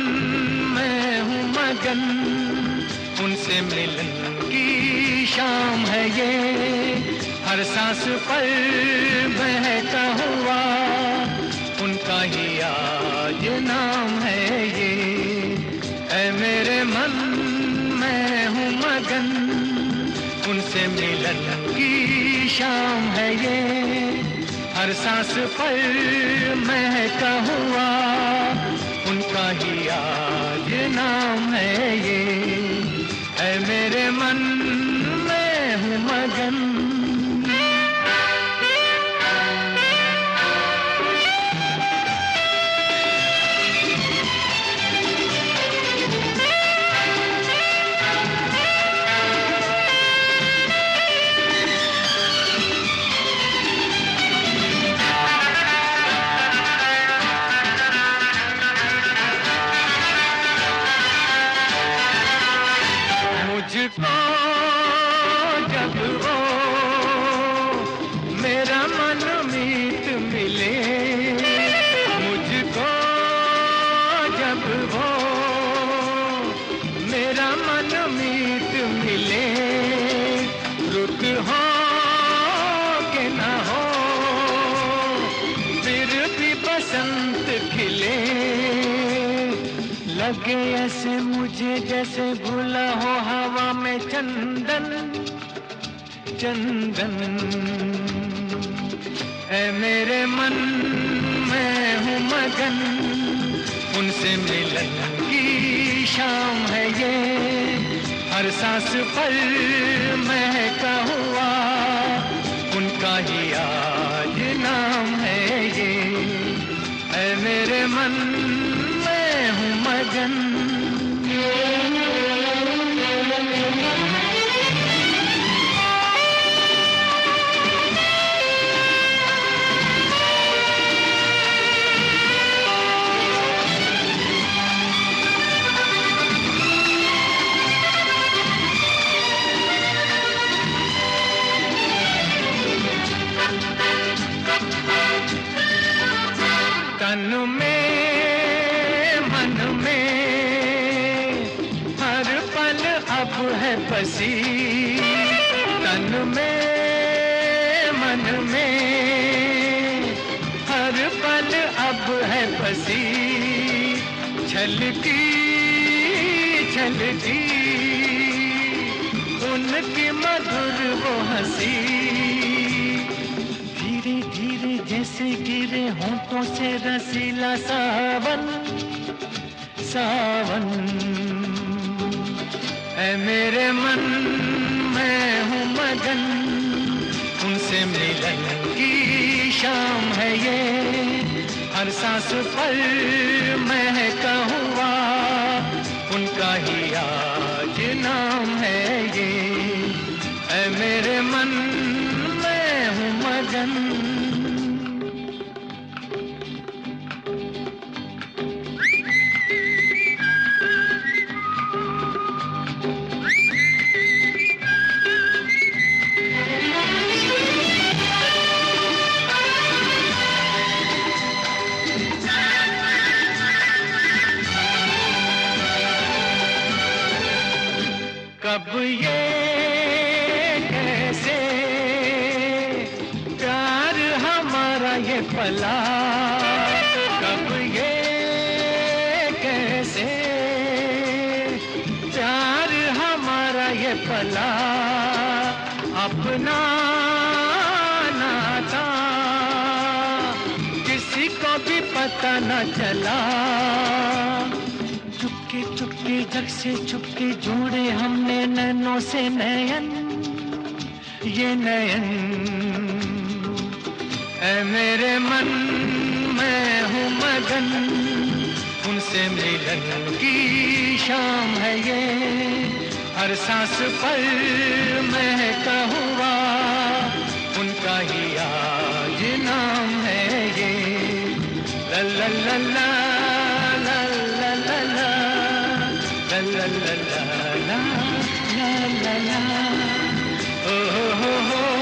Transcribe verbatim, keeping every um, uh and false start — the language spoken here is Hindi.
मैं हूँ मगन, उनसे मिलन की शाम है ये, हर सांस पर बहता हुआ उनका ही आज नाम है ये। ऐ मेरे मन मैं हूँ मगन, उनसे मिलन की शाम है ये, हर सांस पर महका हुआ उनका ही आज नाम है ये। ऐ मेरे मन मैं हूँ मगन। मुझको जब वो मेरा मन मीत मिले, मुझको जब वो मेरा मन मीत मिले, रुत हो के न हो फिर भी बसंत खिले, लगे ऐसे मुझे जैसे घुला हो हवा में चंदन चंदन। ऐ मेरे मन मैं हूँ मगन, उनसे मिलन की शाम है ये, हर सांस पर महका हुआ उनका ही आज नाम है ये। ऐ मेरे मन मैं हूँ मगन। तन में मन में हर पल अब है बसी, तन में मन में हर पल अब है बसी, छलकी छलकी उनकी मधुर वो हंसी, धीरे धीरे जैसे गिरे होंठों से रसीला सावन सावन। ऐ मेरे मन मैं हूँ मगन, उनसे मिलन की शाम है ये, हर सांस पर महका हुआ उनका ही आज नाम है ये। ऐ मेरे मन मैं हूँ मगन। कब ये कैसे प्यार हमारा ये पला, कब ये कैसे प्यार हमारा ये पला, अपना ना था किसी को भी पता न चला, चुपके चुपके जग से चुपके जोड़े हमने नैनों से नयन ये नयन। ऐ मेरे मन मैं हूँ मगन, उनसे मिलन की शाम है ये, हर सांस पर महका हुआ उनका ही आज नाम है ये। ला ला ला ला ला ला ला ला ला ला ला ला ला ला ला, ओ हो हो हो।